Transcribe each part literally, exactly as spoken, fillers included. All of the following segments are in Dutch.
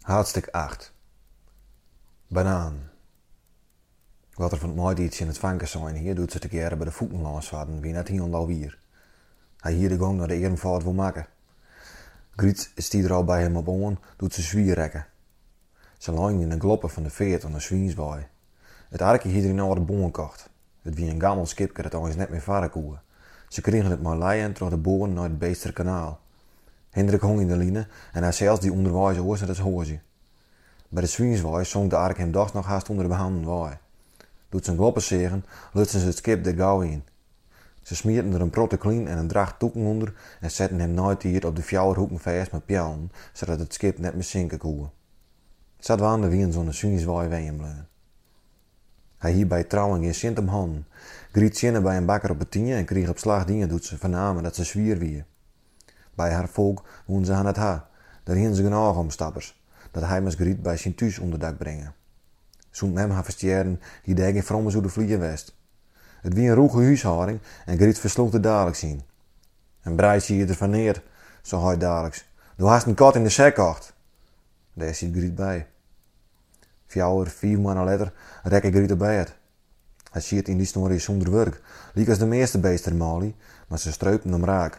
Hartstuk acht. Banaan. Wat er van het mooitietje in het vanken zijn hier, doet ze te keren bij de voetenlandsvaarten, wie net hier alweer. Hij hier de gang naar de Ehrenvaart wil maken. Griet stiet er al bij hem op on, doet ze zwier rekken. Ze lijnen in de gloppen van de veert aan de zwienswaai. Het arkje hier in oude bomen kocht. Het wie een gammel skipke dat ons net meer varen koe. Ze kregen het maar leien door de boren naar het Beesterkanaal. Hendrik hong in de line en hij zelfs die onderwijs oors naar het hoortje. Bij de zwienswaai zonk de ark hem dags nog haast onder de behanden waai. Doet zijn gloppen zeggen, lutsen ze het skip de gauw in. Ze smierten er een protte klien en een dracht toeken onder en zetten hem nooit hier op de fjouwerhoeken vast met pjalen, zodat het skip net meer zinken koe. Zat we aan de wien zo'n zwienswaai ween bleven. Hij hier bij trouwing in Sint om handen. Griet zinnen bij een bakker op het tienje en kreeg op slag dingen doet ze vernamen dat ze zwier wie. Bij haar volk woen ze aan het ha. Daar hien ze genoeg om stappers. Dat hij met Griet bij zijn thuis onder dak brengen. Zo'n hem haar verstjeren die degen vromme zo de vliegen west. Het wie een roege huishouding en Griet versloeg de dadelijk zien. En breidje je ervan neer, zo hij dadelijks. Du hast een kat in de sek kocht. Daar ziet Griet bij. Fjouwer, vier maanden later, rekke Griet op bed. Hij ziet in die snorrie zonder werk, liek als de meeste beesten Mali, maar ze streupten hem raak.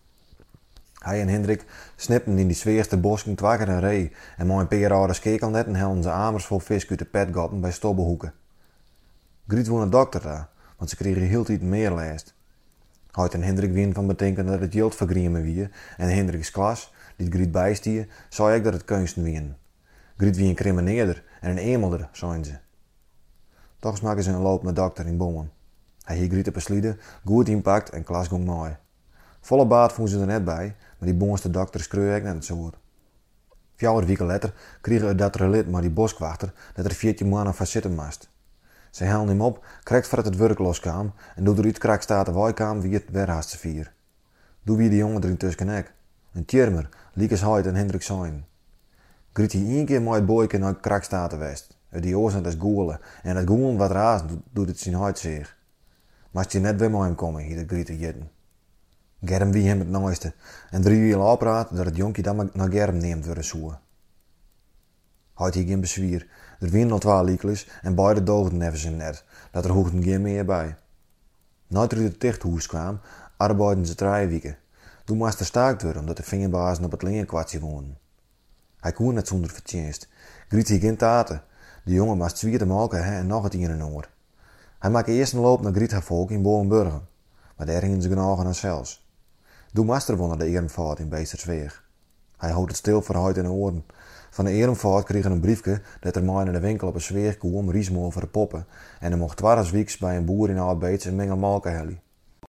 Hij en Hendrik snipten in die zweerste bosken twakker een ree en met een paar oude skekelnetten helden ze amers vol vis uit de petgatten bij Stobbelhoeken. Griet woon een dokter daar, want ze kregen heel tijd meer last. Hij en Hendrik wien van bedenken dat het jild vergriemen wie en Hendriks klas, die Griet bijstier, zei ik dat het kunsten wien. Griet wie een crimineerder en een emelder, zeiden ze. Toch maken ze een loop naar dokter in Bommen. Hij hier Griet op een slieden, goed inpakt en klas ging mooi. Volle baat vonden ze er net bij, maar die bonste dokter schreeuwde net zo goed. Vier weken later kregen dat relid maar die boskwachter dat er veertien mannen van zitten moest. Ze haalden hem op, krekt voordat het werk loskwam en doet er uit krak staat de waaikam wie het werhaast vier. Doe wie de jongen er intussen ek. Een tjermer, liek als hij en Hendrik zijn. Griet hij één keer mooi boyke naar krak staat west. Uit die oorzaak is goelen en het goelen wat raast doet het zijn huid zeer. Maar als je net weer met hem komen, hier de Griet te jitten. Germ wie hem het nooiste en drie wiel opraad dat het jonkje dan maar naar Germ neemt worden zoe. Had hij geen bezwier, er wien al twee liekles en beide doogden even zijn net, dat er hoefden geen meer bij. Nooit er uit het tichthoes kwam, arbeidden ze drie weken. Toen moest er staakt worden omdat de vingerbazen op het linkerkwartje woonden. Hij kon net zonder vertjenst. Griet hij geen taten. De jongen moest zwier te maken en nog het een en ander. Hij maakte eerst een loop naar Griet haar volk in Bovenburgen, maar daar gingen ze genoegen aan zelfs. Doe master won naar de Ehrenvaart in Beestersweeg. Hij houdt het stil voor huid en oren. Van de Ehrenvaart kreeg een briefje dat er maar in de winkel op een zweeg kwam riesmoor voor de poppen en er mocht twaalf weeks bij een boer in Oud-Beets een mengel melken hellen.